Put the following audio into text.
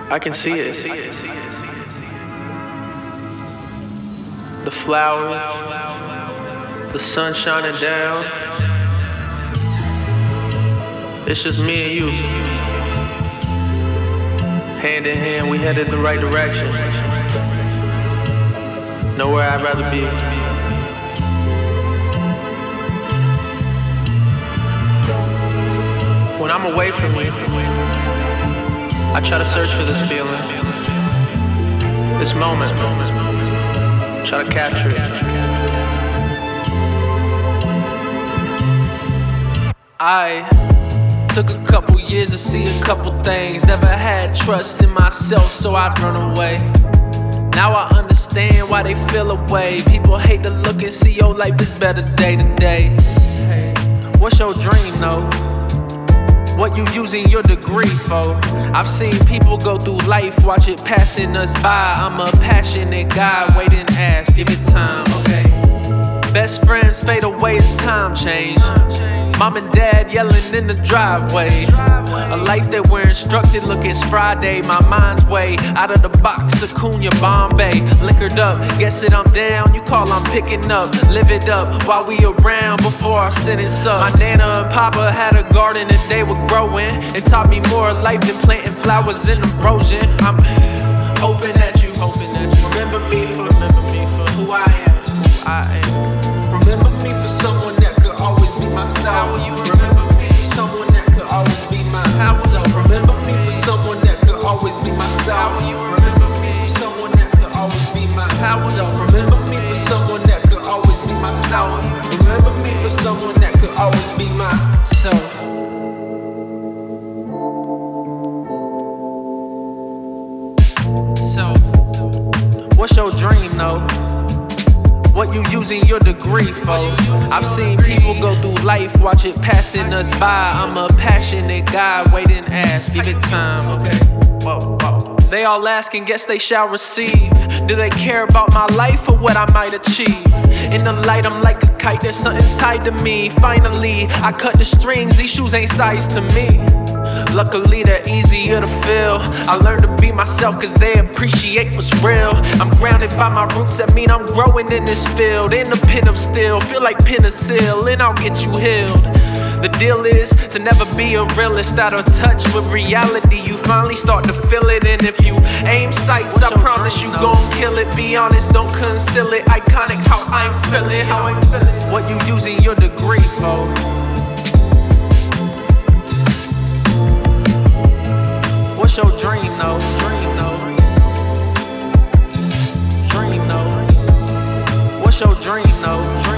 I can see it. The flowers, the sun shining down. It's just me and you. Hand in hand, we headed the right direction. Nowhere I'd rather be. When I'm away from you, I try to search for this feeling, this moment, try to capture it. I took a couple years to see a couple things. Never had trust in myself, so I'd run away. Now I understand why they feel away. People hate to look and see your life is better day to day. What's your dream though? What you using your degree for? I've seen people go through life, watch it passing us by. I'm a passionate guy, wait and ask, give it time, okay? Best friends fade away as time change. Mom and dad yelling in the driveway. A life that we're instructed, look, it's Friday. My mind's way out of the box, Acuna, Bombay. Liquored up, guess that I'm down. You call, I'm picking up. Live it up while we around before our sentence up. My Nana and Papa had a garden that they were growing. It taught me more life than planting flowers in erosion. I'm hoping that you remember me for who I am. Remember me for someone that could always be myself. How will you remember me for someone that could always be myself? Remember me for someone that could always be myself. How will you remember me for someone that could always be myself? Remember me for someone that could always be myself. Remember me for someone that could always be myself. So, what's your dream though? What you using your degree for? I've seen people go through life, watch it passing us by. I'm a passionate guy, wait and ask, give it time, okay? Whoa. They all ask and guess they shall receive. Do they care about my life or what I might achieve? In the light, I'm like a kite, there's something tied to me. Finally, I cut the strings, these shoes ain't size to me. Luckily they're easier to feel. I learned to be myself cause they appreciate what's real. I'm grounded by my roots, that mean I'm growing in this field. In a pen of steel, feel like penicillin, and I'll get you healed. The deal is to never be a realist, out of touch with reality. You finally start to feel it, and if you aim sights, I promise you gon' kill it. Be honest, don't conceal it. Iconic how I'm feeling. What you using your degree for? What's your dream though? What's your dream though?